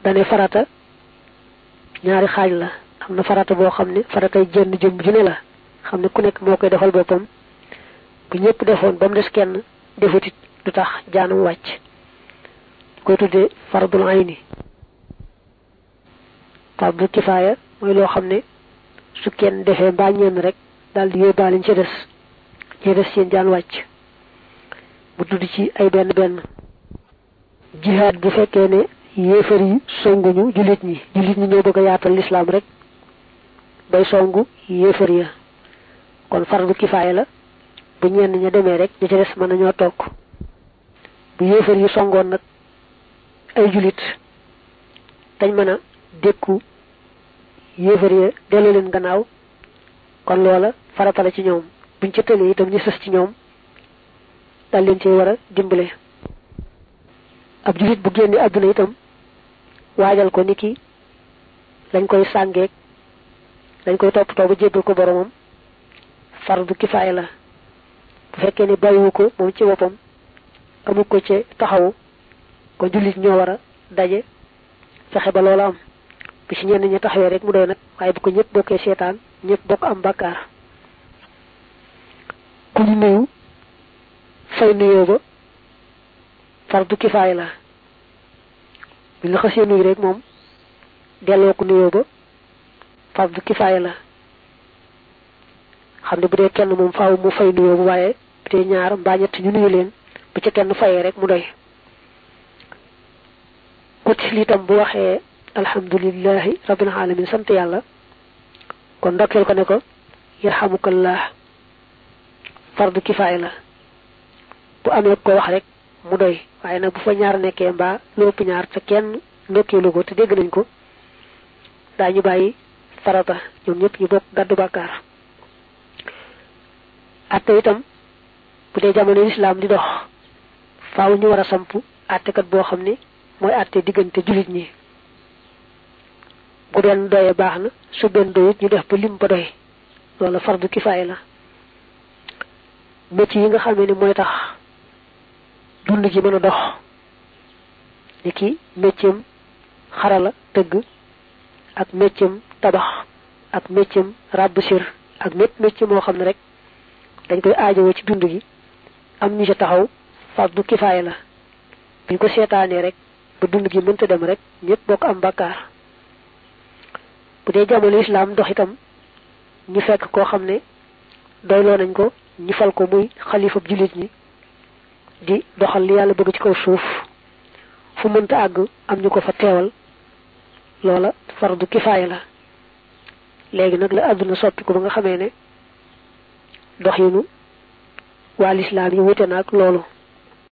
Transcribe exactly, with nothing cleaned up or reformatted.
dane farata ñaari xaaj la am na farata boo xam ne faratay jenn jëm ju ne la xam ne ku nekk moo koy defal boppam bu ñëpp defoon ba mu des kenn defutit du tax jaanam wàcc koy tuddee fardul ayni fardu kifaaya mooy loo xam ne su kenn defee mbaa ñenn rek daal di yóbbaale ñu ca des ñu des seen jaan wàcc mu tudd ci ay benn benn jihaad bu fekkee ne yéefar yi songuñu jullit ñi jullit ñi ñoo bëgg a yaatal lislaam rek bay songu yéefar ya kon fardu kifaaya la bu ñenn ña demee rek ñi ca des mën nañoo toog bu yéefar yi songoon nag ay jullit dañ mën a dékku yéefar ya delloo leen gannaaw kon loola farata la ci ñoom buñ ca tëlee itam ñu sës ci ñoom dal leen ci war a dimbale ab jullit bu génne àdduna itam waajal ko niki lañ koy sàngeeg lañ koy toppatoo ba jébbal ko boromam fardu kifaaya la bu fekkee ne bàyyiwu ko moom ci boppam amu ko ci taxawu ko jullit ñoo war a daje fexe ba loola am bi ci ñenn ñi taxawee rek mu doy nag waaye bu ko ñëpp bokkee seetaan ñëpp bokk am bàkkaar ku ñu nuyu fay nuyoo ba fardu kifaaya la bi nga xasee nuyu rek moom delloo ko nuyoo ba fardu kifaaya la xam ne bu dee kenn moom faaw mu fay nuyoo bu waaye bu dee ñaar mbaa ñett ñu nuyu leen bu ca kenn fayee rek mu doy kuti li tam bu waxee alhamdulillahi rabbil alamin sant yàlla kon ndokkeel ko ne ko yarhamukallah fardu kifaaya la bu amee ko wax rek mu doy waaye nag bu fa ñaar nekkee mbaa lu ëpp ñaar te kenn ndokkeelu ko te dégg nañ ko daañu bàyyi farata ñoom ñëpp ñu bokk gàddu bàkkaar atte itam bu dee jamono lislaam di dox faaw ñu war a samp attekat boo xam ne mooy atte diggante jullit ñi bu benn doyee baax na su benn doyut ñu def ba lim ba doy loolu fardu kifaaya la métier yi nga xam ne mooy tax dund gi mën a dox ni ki méccam xarala tëgg ak méccam tabax ak méccam ràbb sir ak mépp métier moo xam ne rek dañ koy aajowoo ci dund gi am ñu ca taxaw fardu kifaaya la buñ ko seetaanee rek ba dund gi mënta dem rek ñëpp bokk am bàkkaar bu dee jamono islaam dox itam ñu fekk koo xam ne doyloo nañ ko ñu fal ko muy xalifab jullit ñi di doxal li yàlla bëgg ci kaw suuf fu mënta àgg am ñu ko fa teewal loola fardu kifaaya la léegi nag la àdduna soppi ko ba nga xamee ne dox yi nu waa lislaam yi wute na ak loolu